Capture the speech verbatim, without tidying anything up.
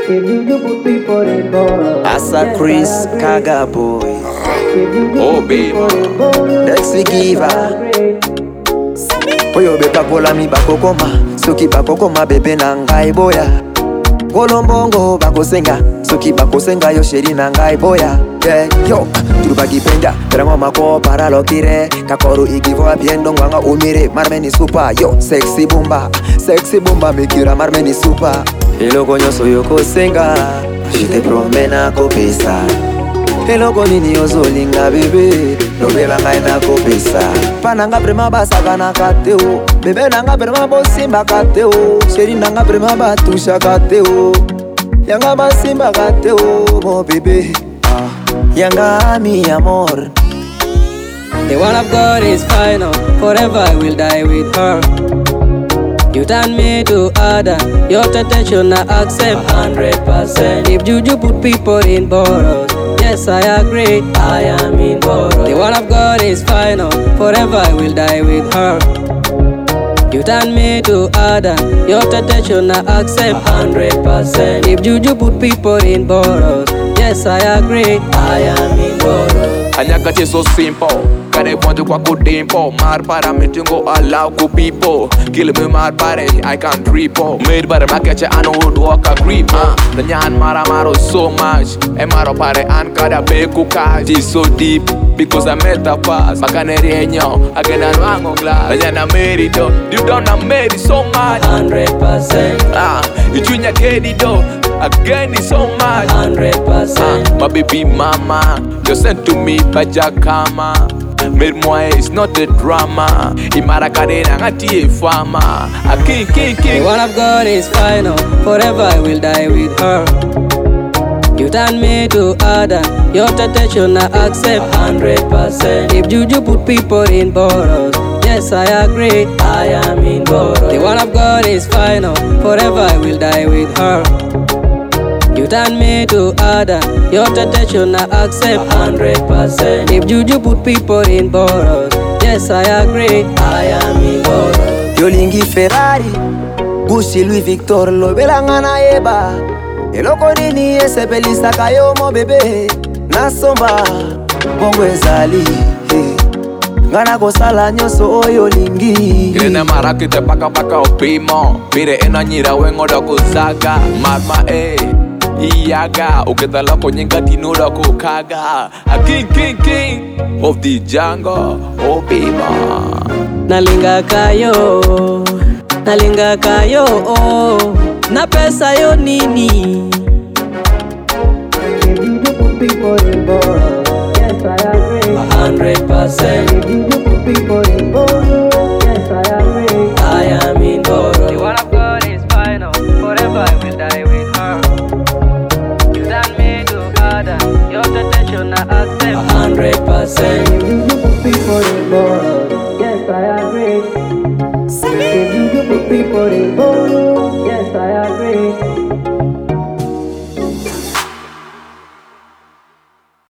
If you do put people in ball, Asa Chris Kaga boy. Oh baby, Dexy Giver. Oyo be pakola mi bakokoma. Soki bakokoma bebe nangai boya. Kolombongo bakosenga. Soki bakosenga yo sheri nangai boya. Yeah, yo, turubagi penda. Terango mako para lokire. Kakoru igivo abiendo ngwanga umire. Marmeni super, yo, sexy bomba. Sexy bomba mikira marmeni super. Hello konyo soyo kosenga. Je te promets na kopesa. Hello konini ozolinga bebe. Lobe bangai na kopesa. Pananga prema basaka na kateo. Bebe nanga prema bosimba kateo. Sheri nanga prema batusha kateo. Yanga basimba kateo, mo bebe. Ah, yanga mi amor. The one I've got is final. Forever I will die with her. You turn me to other. Your temptation I accept one hundred percent. If juju put people in bottles, yes I agree, I am in bottles. The one I've got is final. Forever I will die with her. You turn me to other. Your temptation I accept one hundred percent. If juju put people in bottles, yes I agree, I am in bottles. anyakati so simple. Kare ponte kwa kudimpo. Mar para metingo allow ku people. Kill me mar pare I can't repo. Made para makache anu would walk a grip. The nyan mara maro so much. E maro pare an kada beku kaji so deep. Because I met a pass. Makaneri enyo. Again I wango glass. The nyan made it though. You don't have made it so much. one hundred percent. Ah, you chunya get it though. Again it's so much. one hundred percent. Ah, my baby mama, you sent to me by Jakama. Made moi it's not a drama. Imara kadena ngati e fama. A king king The king. one I've got is final. Forever I will die with her. You turn me to other. Your temptation I accept one hundred percent. If juju put people in bottles, yes I agree, I am in bottles. The one I've got is final. Forever I will die with her. You turn me to other. Your temptation I accept one hundred percent. If juju put people in bottles, yes I agree, I am in bottles. Yolingi Ferrari. Gucci Louis Victor lo belangana eba. Eloko nini esepelisa kayo mo bebe. Nasomba bongo ezali. Hey. Ngana kosala nyoso oyo lingi. Kirene mara kite paka paka opimo. Mire ena nyira wengo doko zaga. Marma eh. Iyaga, uketa lako nyenga tinura kukaga. A king, king, king of the jungle, oh baby. Nalinga kayo, nalinga kayo, oh. Na pesa yo nini? If you do put people in bottles, yes I agree, one hundred percent. If you do put people in bottles, yes I agree, I am in bottles. The one I've got is final. Forever I will die with her. You turn me to other. Your temptation I accept one hundred percent. If you do put people in bottles, yes I agree. If you do put people in bottles, yes I agree.